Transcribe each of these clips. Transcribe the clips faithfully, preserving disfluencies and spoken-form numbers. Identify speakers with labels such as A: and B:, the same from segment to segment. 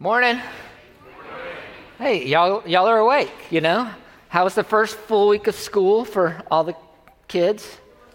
A: Morning. Hey, y'all, y'all are awake, you know? How was the first full week of school for all the kids?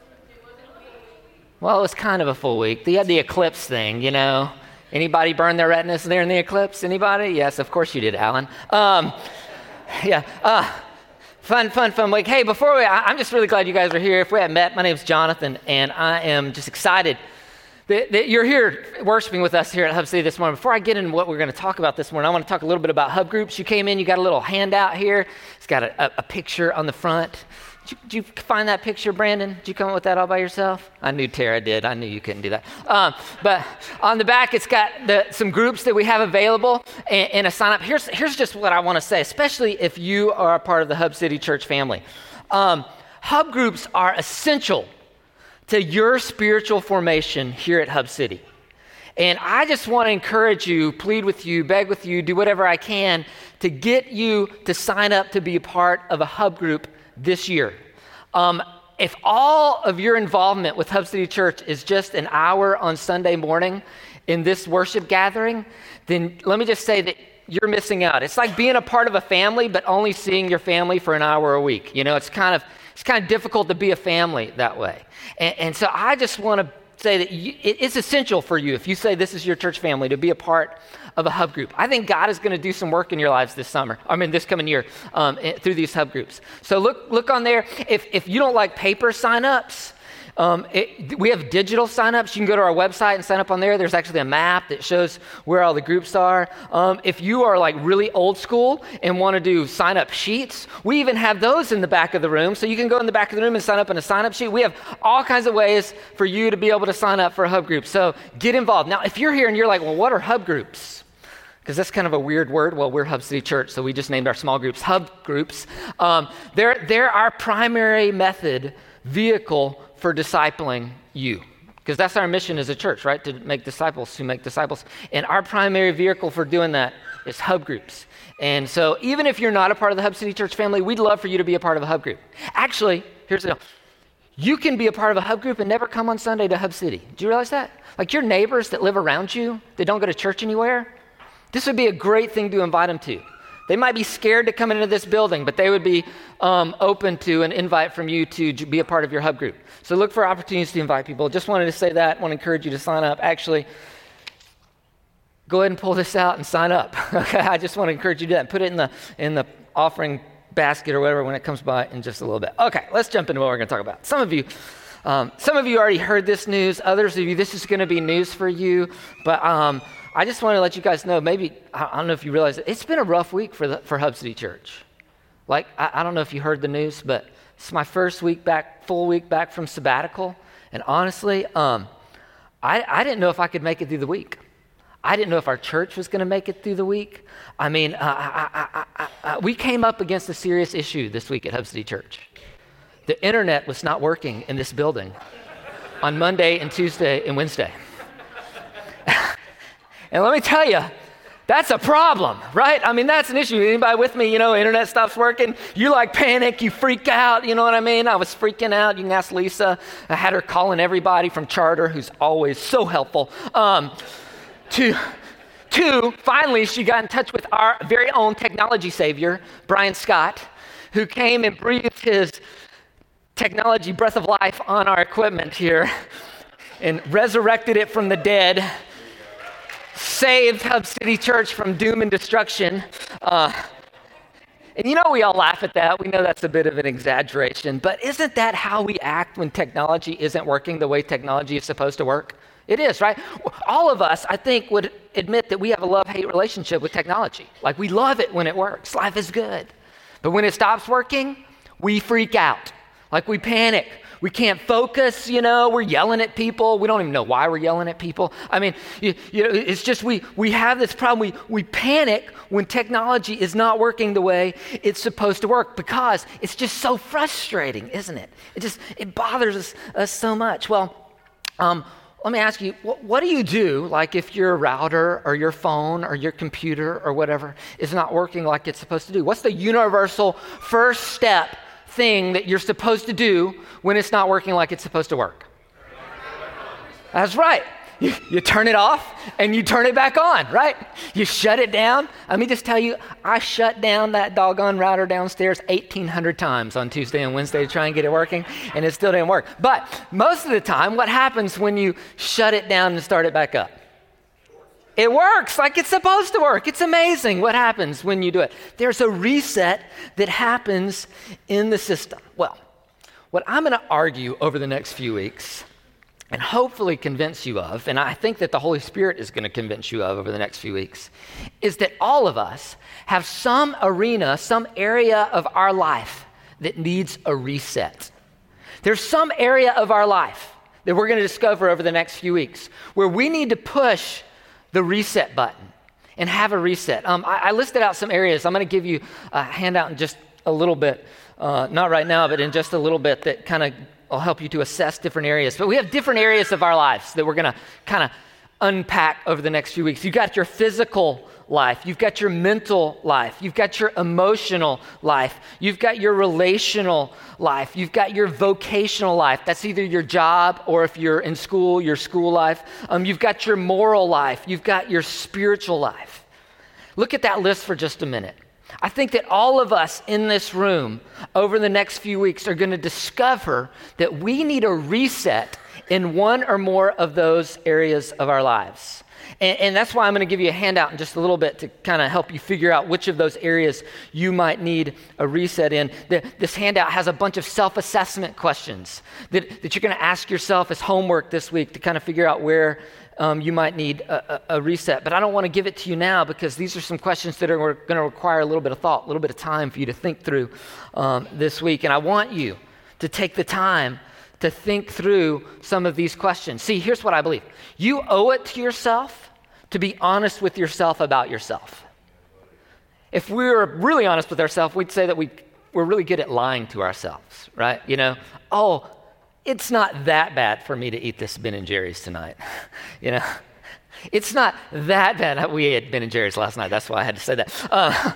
A: Well, it was kind of a full week. They had the eclipse thing, you know? Anybody burn their retinas there in the eclipse? Anybody? Yes, of course you did, Alan. Um, yeah, uh, fun, fun, fun week. Hey, before we, I, I'm just really glad you guys are here. If we haven't met, my name's Jonathan, and I am just excited that, that you're here worshiping with us here at Hub City this morning. Before I get into what we're going to talk about this morning, I want to talk a little bit about Hub Groups. You came in, you got a little handout here. It's got a, a, a picture on the front. Did you, did you find that picture, Brandon? Did you come up with that all by yourself? I knew Tara did. I knew you couldn't do that. Um, but on the back, it's got the, some groups that we have available and, and a sign up. Here's, here's just what I want to say, especially if you are a part of the Hub City Church family. Um, Hub Groups are essential to your spiritual formation here at Hub City. And I just want to encourage you, plead with you, beg with you, do whatever I can to get you to sign up to be a part of a Hub Group this year. Um, if all of your involvement with Hub City Church is just an hour on Sunday morning in this worship gathering, then let me just say that you're missing out. It's like being a part of a family, but only seeing your family for an hour a week. You know, it's kind of it's kind of difficult to be a family that way. And, and so I just want to say that you, it, it's essential for you, if you say this is your church family, to be a part of a Hub Group. I think God is going to do some work in your lives this summer, I mean this coming year, um, through these Hub Groups. So look look on there. If, if you don't like paper sign-ups, um, it, we have digital sign-ups. You can go to our website and sign up on there. There's actually a map that shows where all the groups are. Um, if you are like really old school and want to do sign-up sheets, we even have those in the back of the room. So you can go in the back of the room and sign up in a sign-up sheet. We have all kinds of ways for you to be able to sign up for a Hub Group. So get involved. Now, if you're here and you're like, well, what are Hub Groups? Because that's kind of a weird word. Well, we're Hub City Church, so we just named our small groups Hub Groups. Um, they're, they're our primary method, vehicle for discipling you. Because that's our mission as a church, right? To make disciples who make disciples. And our primary vehicle for doing that is Hub Groups. And so even if you're not a part of the Hub City Church family, we'd love for you to be a part of a Hub Group. Actually, here's the deal. You can be a part of a Hub Group and never come on Sunday to Hub City. Do you realize that? Like your neighbors that live around you, that don't go to church anywhere, this would be a great thing to invite them to. They might be scared to come into this building, but they would be um, open to an invite from you to be a part of your Hub Group. So look for opportunities to invite people. Just wanted to say that. I want to encourage you to sign up. Actually, go ahead and pull this out and sign up. Okay, I just want to encourage you to do that and put it in the in the offering basket or whatever when it comes by in just a little bit. Okay, let's jump into what we're going to talk about. Some of you, um, some of you already heard this news. Others of you, this is going to be news for you. But um, I just want to let you guys know, maybe, I don't know if you realize it, it's been a rough week for the, for Hub City Church. Like, I, I don't know if you heard the news, but it's my first week back, full week back from sabbatical. And honestly, um, I, I didn't know if I could make it through the week. I didn't know if our church was going to make it through the week. I mean, uh, I, I, I, I, we came up against a serious issue this week at Hub City Church. The internet was not working in this building on Monday and Tuesday and Wednesday. And let me tell you, that's a problem, right? I mean, that's an issue. Anybody with me? You know, internet stops working. You like panic, you freak out, you know what I mean? I was freaking out. You can ask Lisa. I had her calling everybody from Charter, who's always so helpful. Um, to, to, finally, she got in touch with our very own technology savior, Brian Scott, who came and breathed his technology breath of life on our equipment here and resurrected it from the dead. Saved Hub City Church from doom and destruction. Uh, and you know, we all laugh at that. We know that's a bit of an exaggeration, but isn't that how we act when technology isn't working the way technology is supposed to work? It is, right? All of us, I think, would admit that we have a love-hate relationship with technology. Like, we love it when it works. Life is good. But when it stops working, we freak out. Like, we panic. We can't focus, you know, we're yelling at people. We don't even know why we're yelling at people. I mean, you, you know, it's just we we have this problem. We we panic when technology is not working the way it's supposed to work because it's just so frustrating, isn't it? It just, it bothers us, us so much. Well, um, let me ask you, what, what do you do, like if your router or your phone or your computer or whatever is not working like it's supposed to do? What's the universal first step thing that you're supposed to do when it's not working like it's supposed to work? That's right. You, you turn it off and you turn it back on, right? You shut it down. Let me just tell you, I shut down that doggone router downstairs eighteen hundred times on Tuesday and Wednesday to try and get it working, and it still didn't work. But most of the time, what happens when you shut it down and start it back up? It works like it's supposed to work. It's amazing what happens when you do it. There's a reset that happens in the system. Well, what I'm going to argue over the next few weeks and hopefully convince you of, and I think that the Holy Spirit is going to convince you of over the next few weeks, is that all of us have some arena, some area of our life that needs a reset. There's some area of our life that we're going to discover over the next few weeks where we need to push the reset button and have a reset. Um, I, I listed out some areas. I'm going to give you a handout in just a little bit, uh, not right now, but in just a little bit that kind of will help you to assess different areas. But we have different areas of our lives that we're going to kind of unpack over the next few weeks. You've got your physical life. You've got your mental life. You've got your emotional life. You've got your relational life. You've got your vocational life. That's either your job or if you're in school, your school life. Um, you've got your moral life. You've got your spiritual life. Look at that list for just a minute. I think that all of us in this room over the next few weeks are going to discover that we need a reset in one or more of those areas of our lives. And, and that's why I'm going to give you a handout in just a little bit to kind of help you figure out which of those areas you might need a reset in. The, this handout has a bunch of self-assessment questions that, that you're going to ask yourself as homework this week to kind of figure out where um, you might need a, a, a reset. But I don't want to give it to you now because these are some questions that are going to require a little bit of thought, a little bit of time for you to think through um, this week. And I want you to take the time to think through some of these questions. See, here's what I believe. You owe it to yourself to be honest with yourself about yourself. If we were really honest with ourselves, we'd say that we, we're really good at lying to ourselves, right? You know, oh, it's not that bad for me to eat this Ben and Jerry's tonight. You know, it's not that bad. We ate Ben and Jerry's last night. That's why I had to say that. Uh,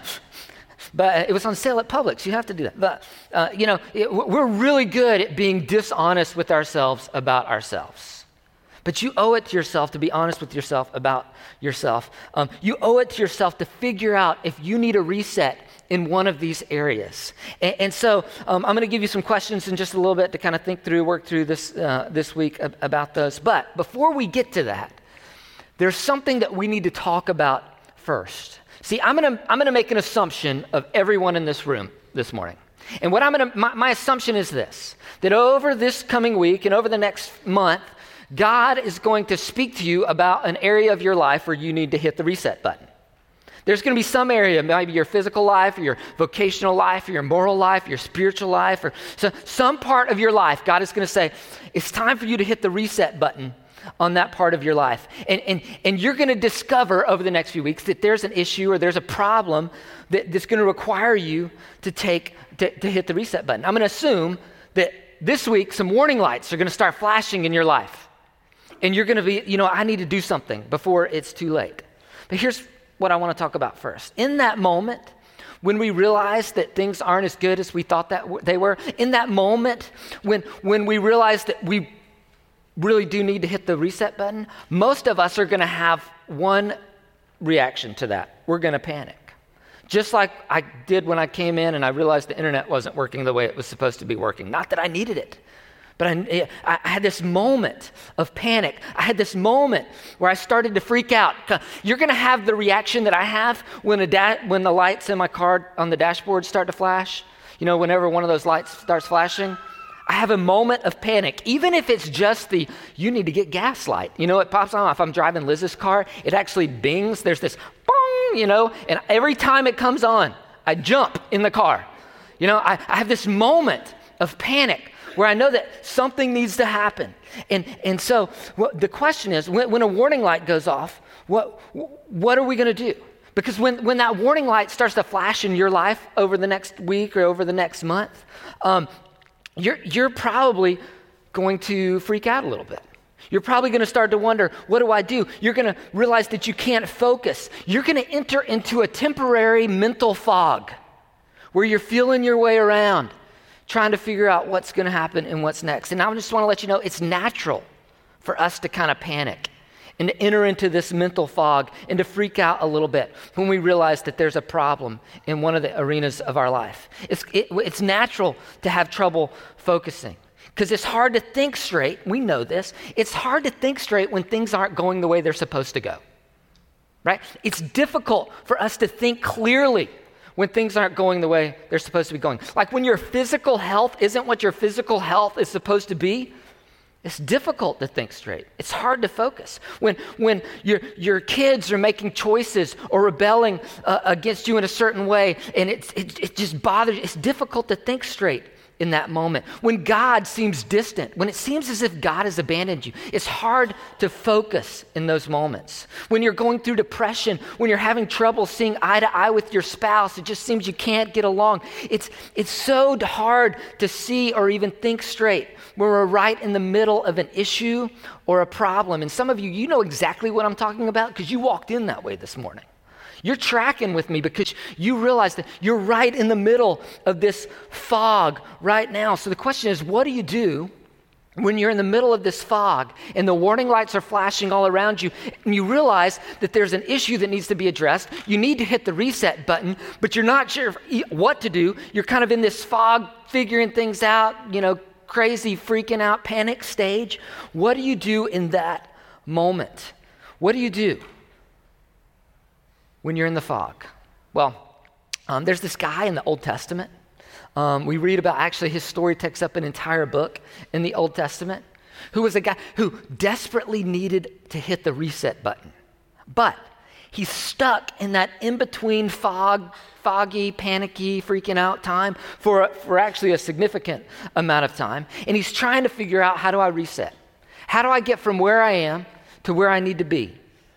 A: But it was on sale at Publix. You have to do that. But, uh, you know, it, we're really good at being dishonest with ourselves about ourselves. But you owe it to yourself to be honest with yourself about yourself. Um, you owe it to yourself to figure out if you need a reset in one of these areas. And, and so um, I'm going to give you some questions in just a little bit to kind of think through, work through this, uh, this week ab- about those. But before we get to that, there's something that we need to talk about first. See, I'm going to I'm going to make an assumption of everyone in this room this morning. And what I'm going to my, my assumption is this, that over this coming week and over the next month, God is going to speak to you about an area of your life where you need to hit the reset button. There's going to be some area, maybe your physical life or your vocational life or your moral life, your spiritual life, or so, some part of your life, God is going to say, it's time for you to hit the reset button on that part of your life. And, and, and you're going to discover over the next few weeks that there's an issue or there's a problem that, that's going to require you to take, to, to hit the reset button. I'm going to assume that this week some warning lights are going to start flashing in your life. And you're going to be, you know, I need to do something before it's too late. But here's what I want to talk about first. In that moment, when we realize that things aren't as good as we thought that w- they were, in that moment, when, when we realize that we really do need to hit the reset button, most of us are going to have one reaction to that. We're going to panic. Just like I did when I came in and I realized the internet wasn't working the way it was supposed to be working. Not that I needed it, but I, I had this moment of panic. I had this moment where I started to freak out. You're going to have the reaction that I have when, a da- when the lights in my car on the dashboard start to flash. You know, whenever one of those lights starts flashing, I have a moment of panic, even if it's just the, you need to get gas light. You know, it pops on. If I'm driving Liz's car, it actually bings. There's this bong, you know, and every time it comes on, I jump in the car. You know, I, I have this moment of panic where I know that something needs to happen. And and so what, the question is, when, when a warning light goes off, what what are we going to do? Because when, when that warning light starts to flash in your life over the next week or over the next month, um, You're, you're probably going to freak out a little bit. You're probably going to start to wonder, what do I do? You're going to realize that you can't focus. You're going to enter into a temporary mental fog where you're feeling your way around, trying to figure out what's going to happen and what's next. And I just want to let you know, it's natural for us to kind of panic and to enter into this mental fog and to freak out a little bit when we realize that there's a problem in one of the arenas of our life. It's, it, it's natural to have trouble focusing because it's hard to think straight. We know this. It's hard to think straight when things aren't going the way they're supposed to go, right? It's difficult for us to think clearly when things aren't going the way they're supposed to be going. Like when your physical health isn't what your physical health is supposed to be, it's difficult to think straight. It's hard to focus. When when your your kids are making choices or rebelling uh, against you in a certain way, and it's, it, it just bothers you, it's difficult to think straight in that moment. When God seems distant, when it seems as if God has abandoned you, it's hard to focus in those moments. When you're going through depression, when you're having trouble seeing eye to eye with your spouse, it just seems you can't get along. It's, it's so hard to see or even think straight when we're right in the middle of an issue or a problem. And some of you, you know exactly what I'm talking about because you walked in that way this morning. You're tracking with me because you realize that you're right in the middle of this fog right now. So the question is, what do you do when you're in the middle of this fog and the warning lights are flashing all around you and you realize that there's an issue that needs to be addressed? You need to hit the reset button, but you're not sure what to do. You're kind of in this fog, figuring things out, you know, crazy, freaking out, panic stage. What do you do in that moment? What do you do when you're in the fog? Well, um, there's this guy in the Old Testament. Um, we read about, actually, his story takes up an entire book in the Old Testament, who was a guy who desperately needed to hit the reset button. But he's stuck in that in-between fog, foggy, panicky, freaking out time for, for actually a significant amount of time. And he's trying to figure out, how do I reset? How do I get from where I am to where I need to be?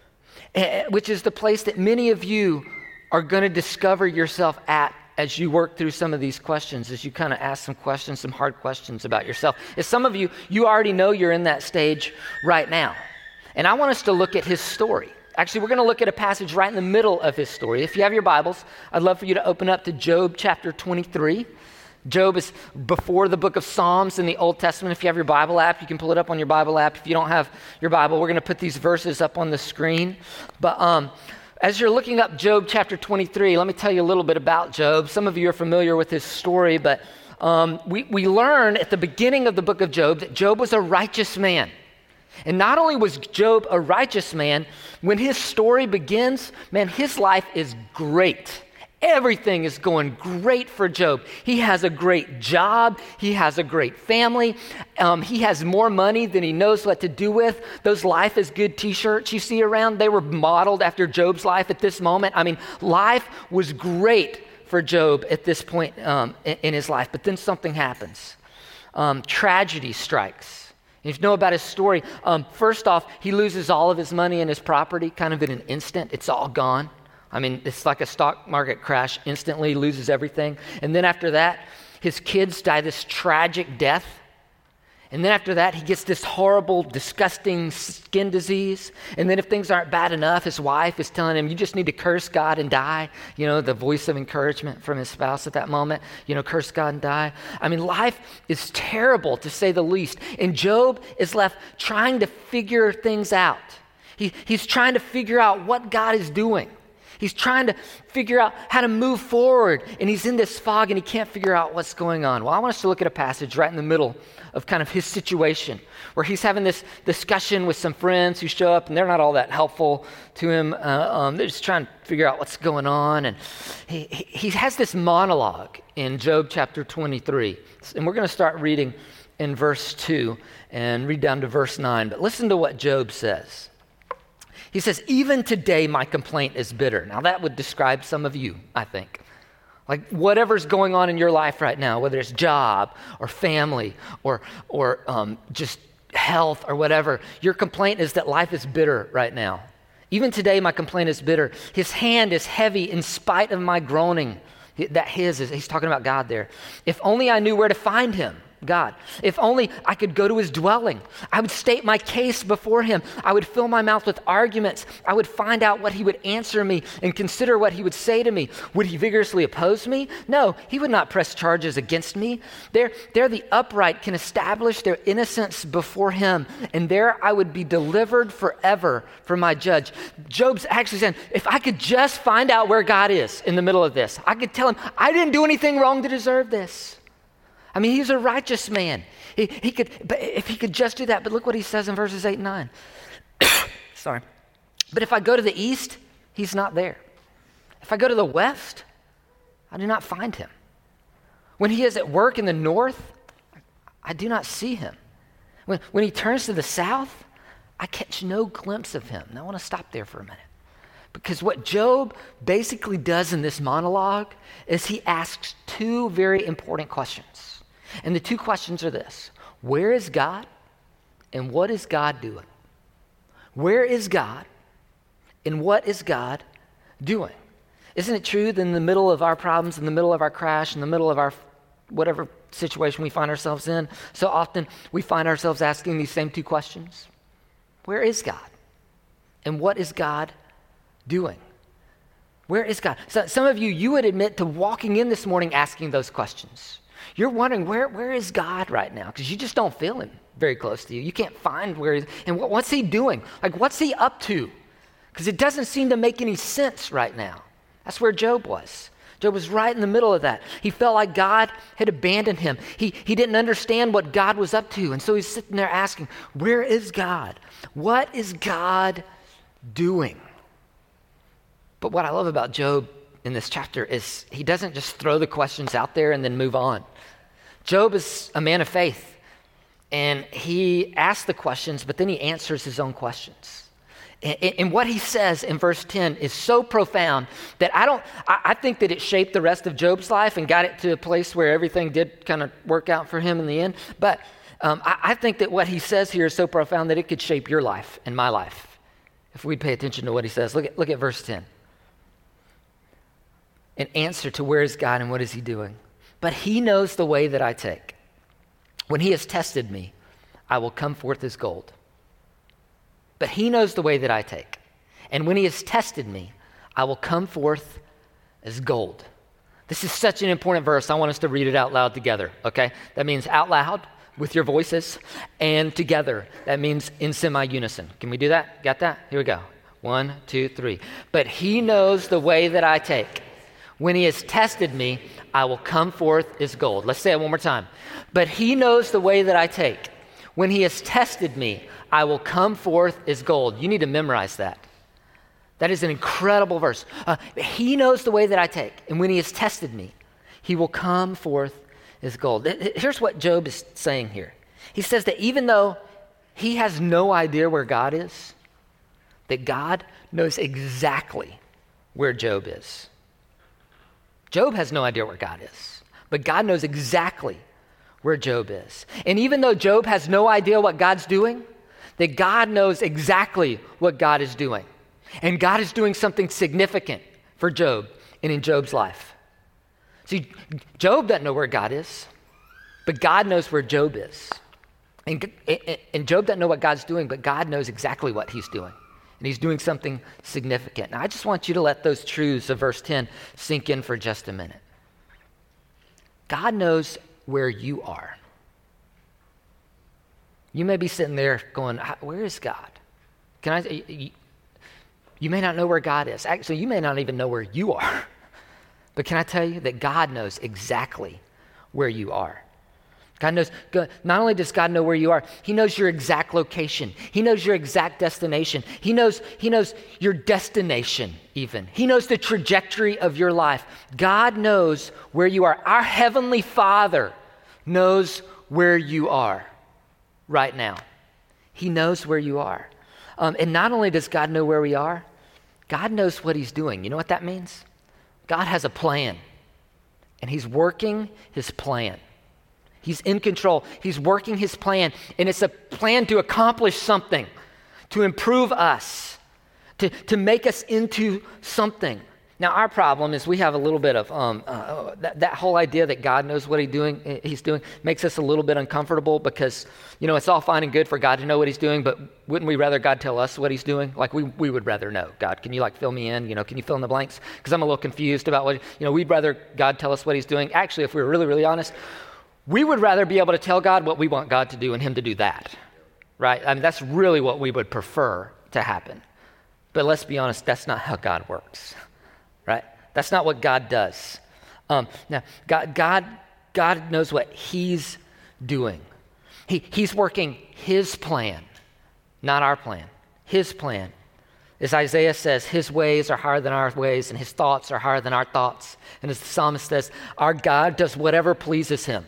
A: Which is the place that many of you are going to discover yourself at as you work through some of these questions, as you kind of ask some questions, some hard questions about yourself. As some of you, you already know you're in that stage right now. And I want us to look at his story. Actually, we're going to look at a passage right in the middle of his story. If you have your Bibles, I'd love for you to open up to Job chapter twenty-three. Job is before the book of Psalms in the Old Testament. If you have your Bible app, you can pull it up on your Bible app. If you don't have your Bible, we're going to put these verses up on the screen. But um, as you're looking up Job chapter twenty-three, let me tell you a little bit about Job. Some of you are familiar with his story, but um, we, we learn at the beginning of the book of Job that Job was a righteous man. And not only was Job a righteous man, when his story begins, man, his life is great. Everything is going great for Job. He has a great job. He has a great family. Um, he has more money than he knows what to do with. Those Life is Good t-shirts you see around, they were modeled after Job's life at this moment. I mean, life was great for Job at this point um, in, in his life. But then something happens. Um, tragedy strikes. And if you know about his story, um, first off, he loses all of his money and his property kind of in an instant. It's all gone. I mean, it's like a stock market crash, instantly loses everything. And then after that, his kids die this tragic death. And then after that, he gets this horrible, disgusting skin disease. And then if things aren't bad enough, his wife is telling him, you just need to curse God and die. You know, the voice of encouragement from his spouse at that moment, you know, curse God and die. I mean, life is terrible, to say the least. And Job is left trying to figure things out. He, he's trying to figure out what God is doing. He's trying to figure out how to move forward, and he's in this fog, and he can't figure out what's going on. Well, I want us to look at a passage right in the middle of kind of his situation, where he's having this discussion with some friends who show up, and they're not all that helpful to him. Uh, um, they're just trying to figure out what's going on, and he, he, he has this monologue in Job chapter twenty-three, and we're going to start reading in verse two and read down to verse nine, but listen to what Job says. He says, even today my complaint is bitter. Now that would describe some of you, I think. Like whatever's going on in your life right now, whether it's job or family or, or um, just health or whatever, your complaint is that life is bitter right now. Even today my complaint is bitter. His hand is heavy in spite of my groaning. That his is, he's talking about God there. If only I knew where to find him. God. If only I could go to his dwelling. I would state my case before him. I would fill my mouth with arguments. I would find out what he would answer me and consider what he would say to me. Would he vigorously oppose me? No, he would not press charges against me. There, there the upright can establish their innocence before him, and there I would be delivered forever from my judge. Job's actually saying, if I could just find out where God is in the middle of this, I could tell him, I didn't do anything wrong to deserve this. I mean, he's a righteous man. He, he could, but if he could just do that. But look what he says in verses eight and nine. Sorry. But if I go to the east, he's not there. If I go to the west, I do not find him. When he is at work in the north, I do not see him. When, when he turns to the south, I catch no glimpse of him. Now I want to stop there for a minute. Because what Job basically does in this monologue is he asks two very important questions. And the two questions are this: where is God and what is God doing? Where is God and what is God doing? Isn't it true that in the middle of our problems, in the middle of our crash, in the middle of our whatever situation we find ourselves in, so often we find ourselves asking these same two questions? Where is God? And what is God doing? Where is God? So some of you, you would admit to walking in this morning asking those questions. You're wondering, where, where is God right now? Because you just don't feel him very close to you. You can't find where he's, and what, what's he doing? Like, what's he up to? Because it doesn't seem to make any sense right now. That's where Job was. Job was right in the middle of that. He felt like God had abandoned him. He, he didn't understand what God was up to. And so he's sitting there asking, where is God? What is God doing? But what I love about Job in this chapter is he doesn't just throw the questions out there and then move on. Job is a man of faith, and he asks the questions, but then he answers his own questions. And, and what he says in verse ten is so profound that I don't, I, I think that it shaped the rest of Job's life and got it to a place where everything did kind of work out for him in the end. But um, I, I think that what he says here is so profound that it could shape your life and my life if we'd pay attention to what he says. Look at, look at verse ten. An answer to where is God and what is he doing. But he knows the way that I take. When he has tested me, I will come forth as gold. But he knows the way that I take. And when he has tested me, I will come forth as gold. This is such an important verse. I want us to read it out loud together, okay? That means out loud with your voices, and together. That means in semi-unison. Can we do that? Got that? Here we go. One, two, three. But he knows the way that I take. When he has tested me, I will come forth as gold. Let's say it one more time. But he knows the way that I take. When he has tested me, I will come forth as gold. You need to memorize that. That is an incredible verse. Uh, he knows the way that I take. And when he has tested me, he will come forth as gold. Here's what Job is saying here. He says that even though he has no idea where God is, that God knows exactly where Job is. Job has no idea where God is, but God knows exactly where Job is. And even though Job has no idea what God's doing, that God knows exactly what God is doing. And God is doing something significant for Job and in Job's life. See, Job doesn't know where God is, but God knows where Job is. And, and Job doesn't know what God's doing, but God knows exactly what he's doing. And he's doing something significant. Now, I just want you to let those truths of verse ten sink in for just a minute. God knows where you are. You may be sitting there going, where is God? Can I? You, you may not know where God is. Actually, you may not even know where you are. But can I tell you that God knows exactly where you are? God knows, not only does God know where you are, he knows your exact location. He knows your exact destination. He knows, he knows your destination even. He knows the trajectory of your life. God knows where you are. Our Heavenly Father knows where you are right now. He knows where you are. Um, and not only does God know where we are, God knows what he's doing. You know what that means? God has a plan, and he's working his plan. He's in control. He's working his plan, and it's a plan to accomplish something, to improve us, to, to make us into something. Now, our problem is we have a little bit of um, uh, that, that whole idea that God knows what he's doing, he's doing makes us a little bit uncomfortable because, you know, it's all fine and good for God to know what he's doing, but wouldn't we rather God tell us what he's doing? Like we, we would rather know. God, can you like fill me in? You know, can you fill in the blanks? Because I'm a little confused about what, you know, we'd rather God tell us what he's doing. Actually, if we were really, really honest, we would rather be able to tell God what we want God to do and him to do that, right? I mean, that's really what we would prefer to happen. But let's be honest, that's not how God works. Right? That's not what God does. Um, now, God, God, God knows what he's doing. He, he's working his plan, not our plan. His plan. As Isaiah says, his ways are higher than our ways, and his thoughts are higher than our thoughts. And as the psalmist says, our God does whatever pleases him.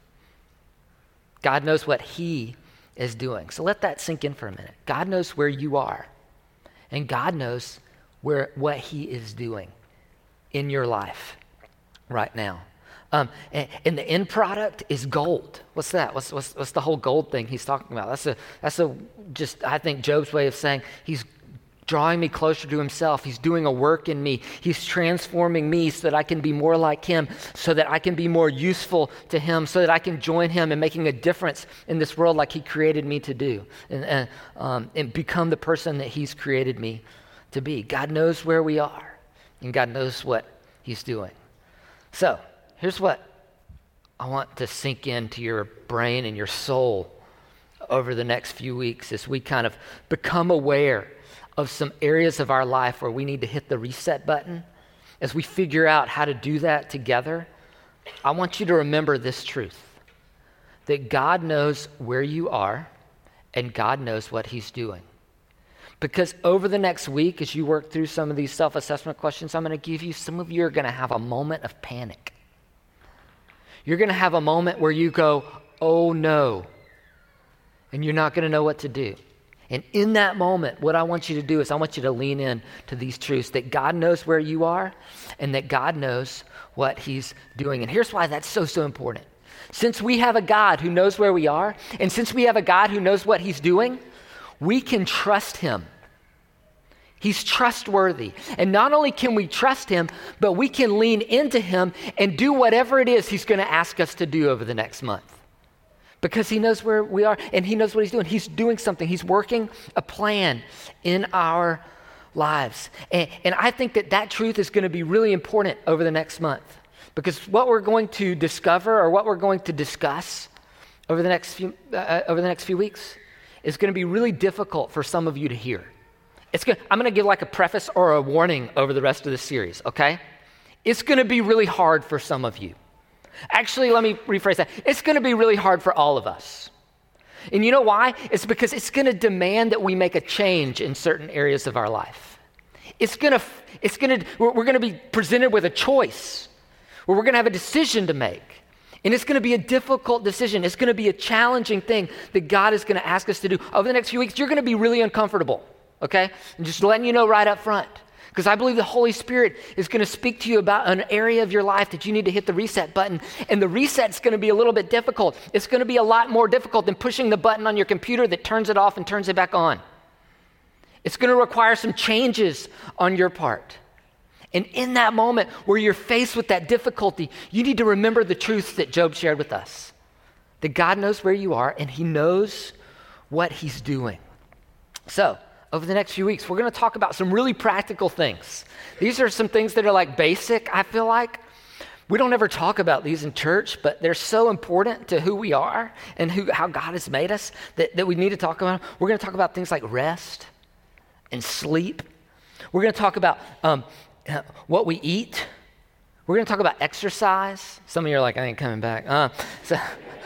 A: God knows what he is doing. So let that sink in for a minute. God knows where you are, and God knows where what he is doing in your life right now. Um, and, and the end product is gold. What's that? What's, what's, what's the whole gold thing he's talking about? That's a, that's a just, I think, Job's way of saying he's drawing me closer to himself. He's doing a work in me. He's transforming me so that I can be more like him, so that I can be more useful to him, so that I can join him in making a difference in this world like he created me to do, and, and, um, and become the person that he's created me to be. God knows where we are. And God knows what he's doing. So here's what I want to sink into your brain and your soul over the next few weeks as we kind of become aware of some areas of our life where we need to hit the reset button. As we figure out how to do that together, I want you to remember this truth, that God knows where you are and God knows what he's doing. Because over the next week, as you work through some of these self-assessment questions I'm going to give you, some of you are going to have a moment of panic. You're going to have a moment where you go, oh no, and you're not going to know what to do. And in that moment, what I want you to do is I want you to lean in to these truths, that God knows where you are and that God knows what he's doing. And here's why that's so, so important. Since we have a God who knows where we are, and since we have a God who knows what he's doing, we can trust him. He's trustworthy. And not only can we trust him, but we can lean into him and do whatever it is he's going to ask us to do over the next month. Because he knows where we are and he knows what he's doing. He's doing something. He's working a plan in our lives. And, and I think that that truth is going to be really important over the next month. Because what we're going to discover or what we're going to discuss over the next few, uh, over the next few weeks is going to be really difficult for some of you to hear. It's good. I'm going to give like a preface or a warning over the rest of the series, okay? It's going to be really hard for some of you. Actually, let me rephrase that. It's going to be really hard for all of us. And you know why? It's because it's going to demand that we make a change in certain areas of our life. It's going to, it's going to, we're, we're going to be presented with a choice where we're going to have a decision to make. And it's going to be a difficult decision. It's going to be a challenging thing that God is going to ask us to do. Over the next few weeks, you're going to be really uncomfortable. Okay? And just letting you know right up front. Because I believe the Holy Spirit is going to speak to you about an area of your life that you need to hit the reset button. And the reset's going to be a little bit difficult. It's going to be a lot more difficult than pushing the button on your computer that turns it off and turns it back on. It's going to require some changes on your part. And in that moment where you're faced with that difficulty, you need to remember the truths that Job shared with us. That God knows where you are and he knows what he's doing. So, over the next few weeks, we're going to talk about some really practical things. These are some things that are like basic, I feel like. We don't ever talk about these in church, but they're so important to who we are and who, how God has made us that, that we need to talk about. We're going to talk about things like rest and sleep. We're going to talk about um, what we eat. We're going to talk about exercise. Some of you are like, I ain't coming back. Uh, so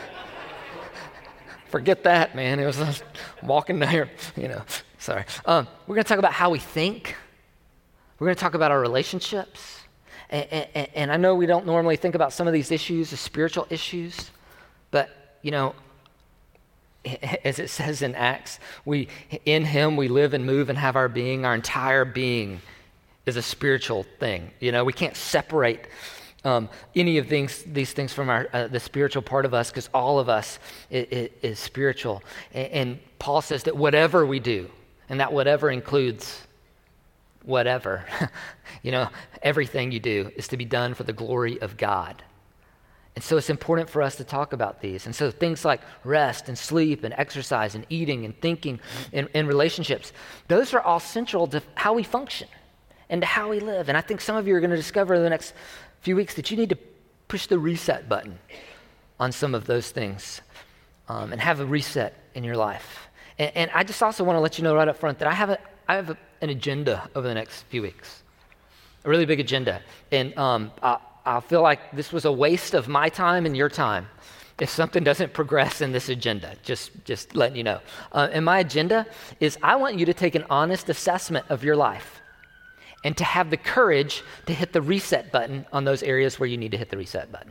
A: forget that, man. It was uh, walking there, you know. Sorry. Um, we're going to talk about how we think. We're going to talk about our relationships. And, and, and I know we don't normally think about some of these issues as spiritual issues, but, you know, as it says in Acts, we in him we live and move and have our being. Our entire being is a spiritual thing. You know, we can't separate um, any of these, these things from our uh, the spiritual part of us, because all of us is, is spiritual. And, and Paul says that whatever we do, and that whatever includes whatever, you know, everything you do is to be done for the glory of God. And so it's important for us to talk about these. And so things like rest and sleep and exercise and eating and thinking and, and relationships, those are all central to how we function and to how we live. And I think some of you are going to discover in the next few weeks that you need to push the reset button on some of those things um, and have a reset in your life. And, and I just also want to let you know right up front that I have, a, I have a, an agenda over the next few weeks, a really big agenda. And um, I, I feel like this was a waste of my time and your time if something doesn't progress in this agenda, just, just letting you know. Uh, and my agenda is I want you to take an honest assessment of your life and to have the courage to hit the reset button on those areas where you need to hit the reset button.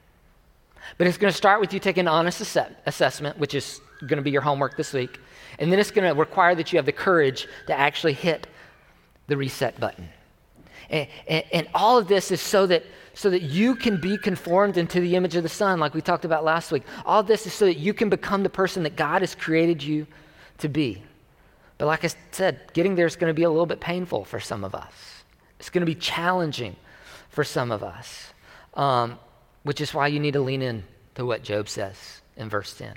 A: But it's going to start with you taking an honest ass- assessment, which is going to be your homework this week. And then it's going to require that you have the courage to actually hit the reset button. And, and, and all of this is so that so that you can be conformed into the image of the Son, like we talked about last week. All of this is so that you can become the person that God has created you to be. But like I said, getting there is going to be a little bit painful for some of us. It's going to be challenging for some of us, um, which is why you need to lean in to what Job says in verse ten.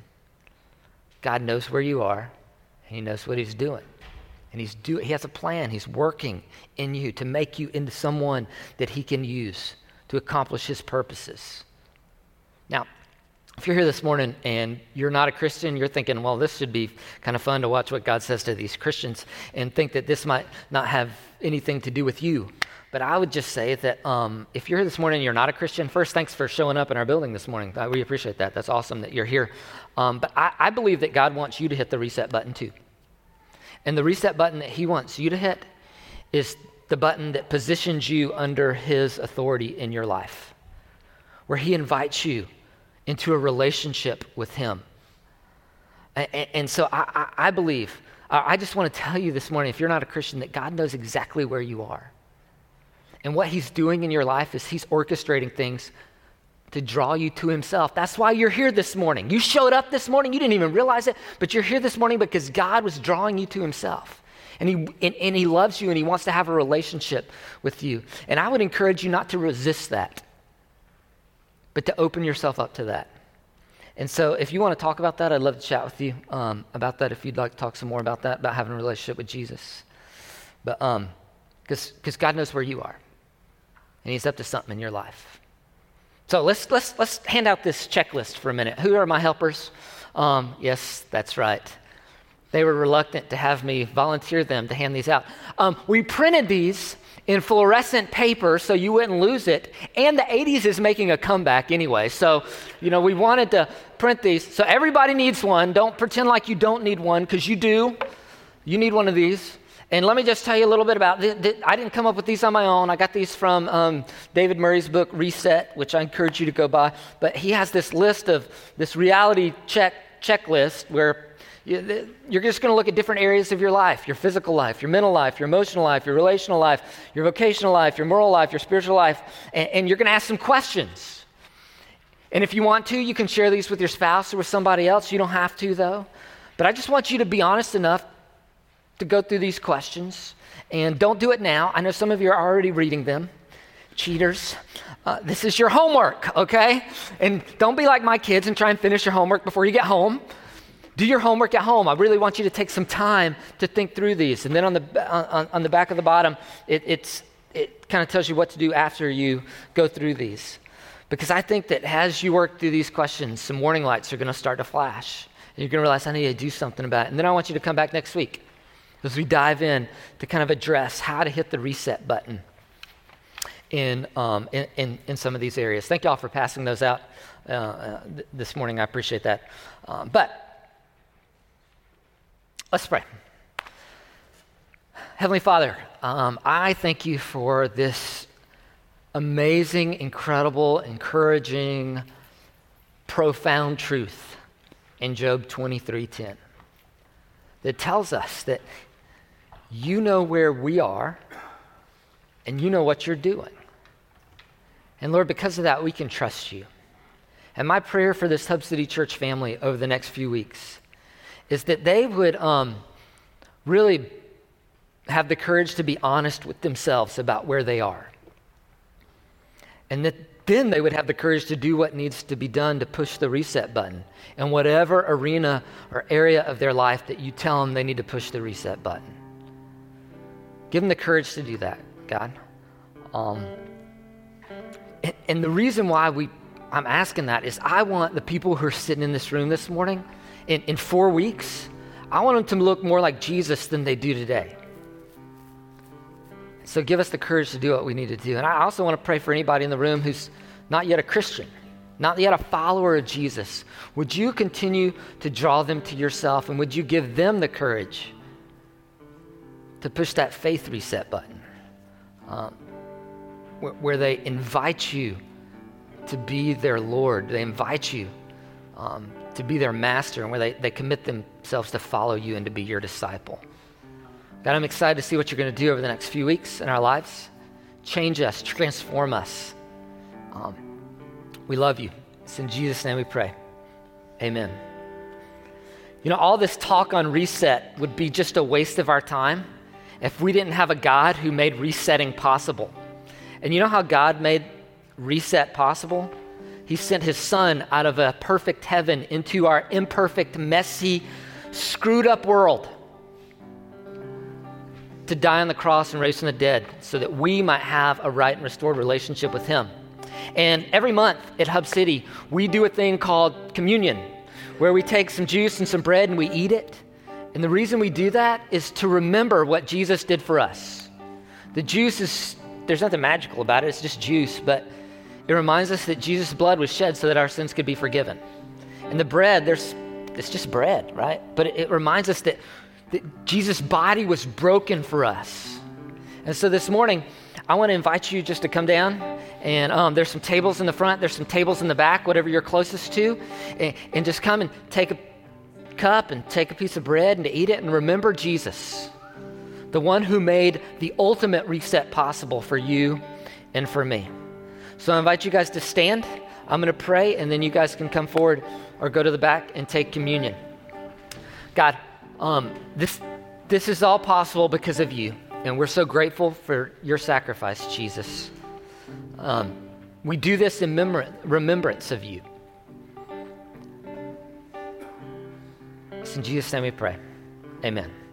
A: God knows where you are, and he knows what he's doing. And he's do, he has a plan. He's working in you to make you into someone that he can use to accomplish his purposes. Now, if you're here this morning and you're not a Christian, you're thinking, well, this should be kind of fun to watch what God says to these Christians and think that this might not have anything to do with you. But I would just say that um, if you're here this morning and you're not a Christian, first, thanks for showing up in our building this morning. We appreciate that. That's awesome that you're here. Um, but I, I believe that God wants you to hit the reset button too. And the reset button that he wants you to hit is the button that positions you under his authority in your life, where he invites you into a relationship with him. And, and so I, I, I believe, I just want to tell you this morning, if you're not a Christian, that God knows exactly where you are. And what he's doing in your life is he's orchestrating things to draw you to himself. That's why you're here this morning. You showed up this morning, you didn't even realize it, but you're here this morning because God was drawing you to himself. And he and, and he loves you and he wants to have a relationship with you. And I would encourage you not to resist that, but to open yourself up to that. And so if you want to talk about that, I'd love to chat with you um, about that if you'd like to talk some more about that, about having a relationship with Jesus. But um, because because God knows where you are. And he's up to something in your life. So let's let's let's hand out this checklist for a minute. Who are my helpers? Um, yes, that's right. They were reluctant to have me volunteer them to hand these out. Um, we printed these in fluorescent paper so you wouldn't lose it. And the eighties is making a comeback anyway. So, you know, we wanted to print these. So everybody needs one. Don't pretend like you don't need one, because you do. You need one of these. And let me just tell you a little bit about this. I didn't come up with these on my own. I got these from um, David Murray's book, Reset, which I encourage you to go buy. But he has this list of, this reality check checklist where you're just going to look at different areas of your life, your physical life, your mental life, your emotional life, your relational life, your vocational life, your moral life, your spiritual life, and, and you're going to ask some questions. And if you want to, you can share these with your spouse or with somebody else. You don't have to, though. But I just want you to be honest enough to go through these questions. And don't do it now. I know some of you are already reading them. Cheaters. Uh, this is your homework, okay? And don't be like my kids and try and finish your homework before you get home. Do your homework at home. I really want you to take some time to think through these. And then on the on, on the back of the bottom, it, it's it kind of tells you what to do after you go through these. Because I think that as you work through these questions, some warning lights are going to start to flash. And you're going to realize I need to do something about it. And then I want you to come back next week as we dive in to kind of address how to hit the reset button in um, in, in, in some of these areas. Thank you all for passing those out uh, uh, th- this morning. I appreciate that. Um, but let's pray. Heavenly Father, um, I thank you for this amazing, incredible, encouraging, profound truth in Job twenty-three ten that tells us that you know where we are and you know what you're doing. And Lord, because of that, we can trust you. And my prayer for this Hub City Church family over the next few weeks is that they would um, really have the courage to be honest with themselves about where they are. And that then they would have the courage to do what needs to be done to push the reset button in whatever arena or area of their life that you tell them they need to push the reset button. Give them the courage to do that, God. Um, and, and the reason why we I'm asking that is I want the people who are sitting in this room this morning, in, in four weeks, I want them to look more like Jesus than they do today. So give us the courage to do what we need to do. And I also want to pray for anybody in the room who's not yet a Christian, not yet a follower of Jesus. Would you continue to draw them to yourself, and would you give them the courage to push that faith reset button, um, where, where they invite you to be their Lord. They invite you um, to be their master, and where they, they commit themselves to follow you and to be your disciple. God, I'm excited to see what you're going to do over the next few weeks in our lives. Change us, transform us. Um, we love you. It's in Jesus' name we pray. Amen. You know, all this talk on reset would be just a waste of our time if we didn't have a God who made resetting possible. And you know how God made reset possible? He sent his son out of a perfect heaven into our imperfect, messy, screwed up world to die on the cross and raise from the dead so that we might have a right and restored relationship with him. And every month at Hub City, we do a thing called communion, where we take some juice and some bread and we eat it. And the reason we do that is to remember what Jesus did for us. The juice is, there's nothing magical about it, it's just juice, but it reminds us that Jesus' blood was shed so that our sins could be forgiven. And the bread, there's it's just bread, right? But it, it reminds us that, that Jesus' body was broken for us. And so this morning, I want to invite you just to come down, and um, there's some tables in the front, there's some tables in the back, whatever you're closest to, and, and just come and take a cup and take a piece of bread and to eat it and remember Jesus, the one who made the ultimate reset possible for you and for me. So I invite you guys to stand. I'm going to pray, and then you guys can come forward or go to the back and take communion. God, um, this this is all possible because of you, and we're so grateful for your sacrifice, Jesus. Um, we do this in memor- remembrance of you. It's in Jesus' name we pray. Amen.